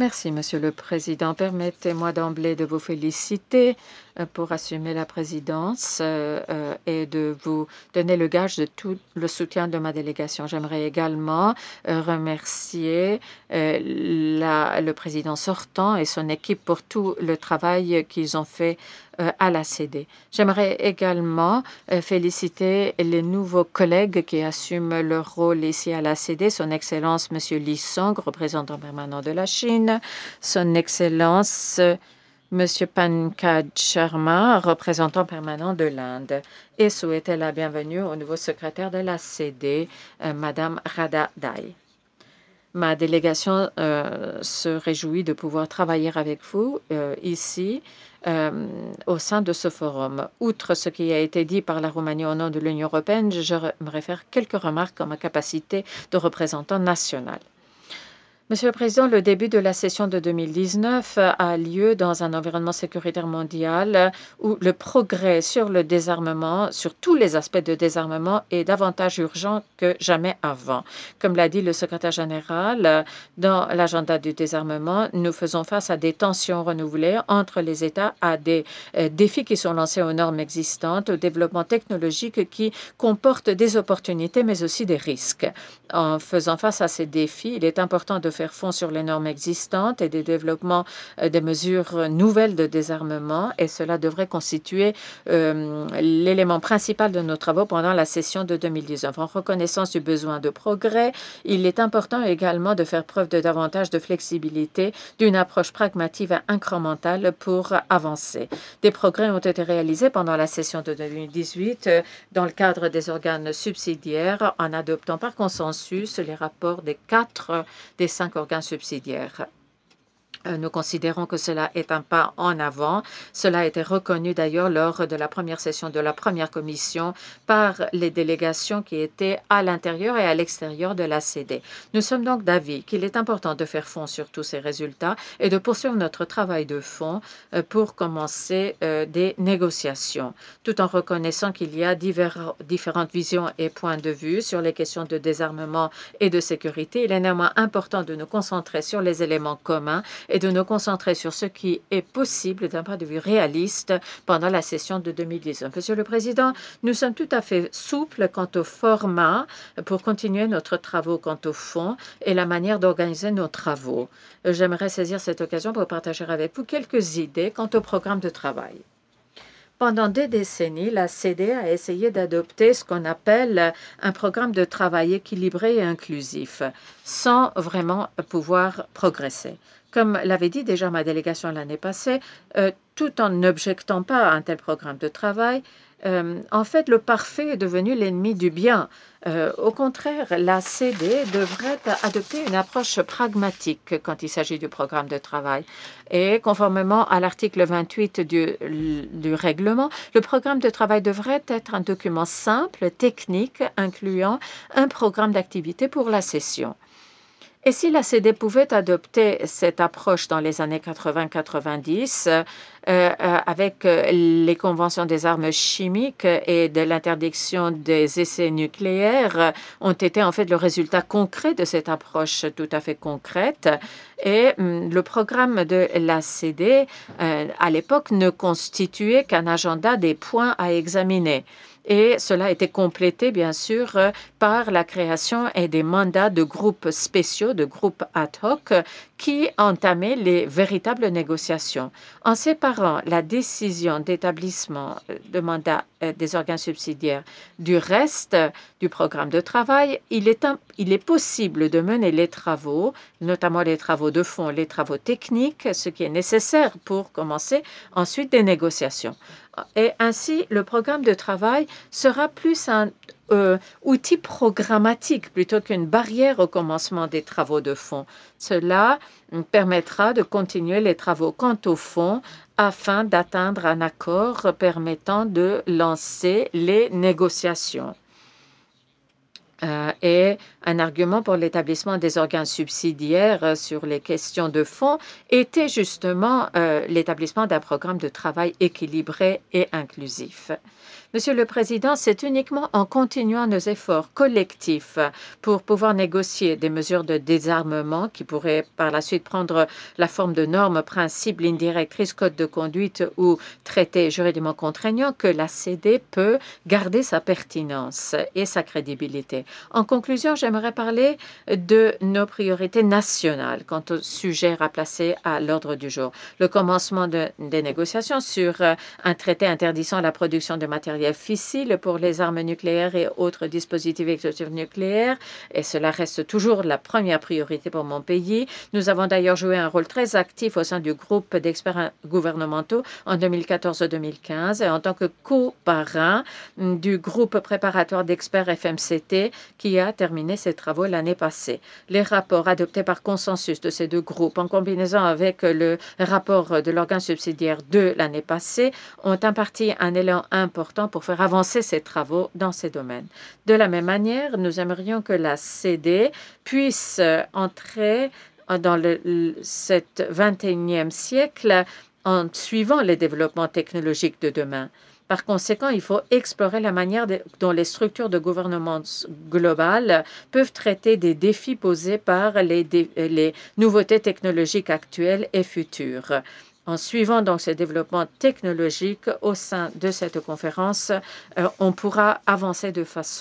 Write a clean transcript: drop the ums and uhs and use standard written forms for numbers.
Merci, Monsieur le Président. Permettez-moi d'emblée de vous féliciter pour assumer la présidence et de vous donner le gage de tout le soutien de ma délégation. J'aimerais également remercier le président sortant et son équipe pour tout le travail qu'ils ont fait à la CD. J'aimerais également féliciter les nouveaux collègues qui assument leur rôle ici à la CD, son Excellence Monsieur Li Song, représentant permanent de la Chine, son Excellence Monsieur Pankaj Sharma, représentant permanent de l'Inde, et souhaiter la bienvenue au nouveau secrétaire de la CD, Madame Radha Dai. Ma délégation se réjouit de pouvoir travailler avec vous ici au sein de ce forum. Outre ce qui a été dit par la Roumanie au nom de l'Union européenne, j'aimerais faire quelques remarques en ma capacité de représentant national. Monsieur le Président, le début de la session de 2019 a lieu dans un environnement sécuritaire mondial où le progrès sur le désarmement, sur tous les aspects de désarmement, est davantage urgent que jamais avant. Comme l'a dit le secrétaire général, dans l'agenda du désarmement, nous faisons face à des tensions renouvelées entre les États, à des défis qui sont lancés aux normes existantes, au développement technologique qui comporte des opportunités mais aussi des risques. En faisant face à ces défis, il est important de faire fond sur les normes existantes et des développements des mesures nouvelles de désarmement, et cela devrait constituer l'élément principal de nos travaux pendant la session de 2019. En reconnaissance du besoin de progrès, il est important également de faire preuve de davantage de flexibilité, d'une approche pragmatique et incrémentale pour avancer. Des progrès ont été réalisés pendant la session de 2018 dans le cadre des organes subsidiaires en adoptant par consensus les rapports des 5 organes subsidiaires. Nous considérons que cela est un pas en avant. Cela a été reconnu d'ailleurs lors de la première session de la première commission par les délégations qui étaient à l'intérieur et à l'extérieur de la CD. Nous sommes donc d'avis qu'il est important de faire fond sur tous ces résultats et de poursuivre notre travail de fond pour commencer des négociations, tout en reconnaissant qu'il y a différentes visions et points de vue sur les questions de désarmement et de sécurité. Il est néanmoins important de nous concentrer sur les éléments communs et de nous concentrer sur ce qui est possible d'un point de vue réaliste pendant la session de 2019. Monsieur le Président, nous sommes tout à fait souples quant au format pour continuer notre travaux quant au fond et la manière d'organiser nos travaux. J'aimerais saisir cette occasion pour partager avec vous quelques idées quant au programme de travail. Pendant des décennies, la CD a essayé d'adopter ce qu'on appelle un programme de travail équilibré et inclusif, sans vraiment pouvoir progresser. Comme l'avait dit déjà ma délégation l'année passée, tout en n'objectant pas à un tel programme de travail, en fait, le parfait est devenu l'ennemi du bien. Au contraire, la CD devrait adopter une approche pragmatique quand il s'agit du programme de travail. Et conformément à l'article 28 du règlement, le programme de travail devrait être un document simple, technique, incluant un programme d'activité pour la session. Et si la CD pouvait adopter cette approche dans les années 80-90, avec les conventions des armes chimiques et de l'interdiction des essais nucléaires, ont été en fait le résultat concret de cette approche tout à fait concrète. Et le programme de la CD, à l'époque, ne constituait qu'un agenda des points à examiner. Et cela a été complété, bien sûr, par la création et des mandats de groupes spéciaux, de groupes ad hoc, qui entamaient les véritables négociations. En séparant la décision d'établissement de mandat des organes subsidiaires du reste du programme de travail, il est possible de mener les travaux, notamment les travaux de fond, les travaux techniques, ce qui est nécessaire pour commencer ensuite des négociations. Et ainsi, le programme de travail sera plus un outil programmatique plutôt qu'une barrière au commencement des travaux de fond. Cela permettra de continuer les travaux quant au fond afin d'atteindre un accord permettant de lancer les négociations. Et un argument pour l'établissement des organes subsidiaires sur les questions de fond était justement l'établissement d'un programme de travail équilibré et inclusif. Monsieur le Président, c'est uniquement en continuant nos efforts collectifs pour pouvoir négocier des mesures de désarmement qui pourraient par la suite prendre la forme de normes, principes, lignes directrices, codes de conduite ou traités juridiquement contraignants que la CD peut garder sa pertinence et sa crédibilité. En conclusion, j'aimerais parler de nos priorités nationales quant au sujet placé à l'ordre du jour. Le commencement des négociations sur un traité interdisant la production de matériel fissile pour les armes nucléaires et autres dispositifs explosifs nucléaires, et cela reste toujours la première priorité pour mon pays. Nous avons d'ailleurs joué un rôle très actif au sein du groupe d'experts gouvernementaux en 2014-2015 en tant que co-parrain du groupe préparatoire d'experts FMCT qui a terminé ses travaux l'année passée. Les rapports adoptés par consensus de ces deux groupes, en combinaison avec le rapport de l'organe subsidiaire de l'année passée, ont imparti un élan important pour faire avancer ces travaux dans ces domaines. De la même manière, nous aimerions que la CD puisse entrer dans cet 21e siècle en suivant les développements technologiques de demain. Par conséquent, il faut explorer la manière dont les structures de gouvernance globale peuvent traiter des défis posés par les nouveautés technologiques actuelles et futures. En suivant donc ces développements technologiques au sein de cette conférence, on pourra avancer de façon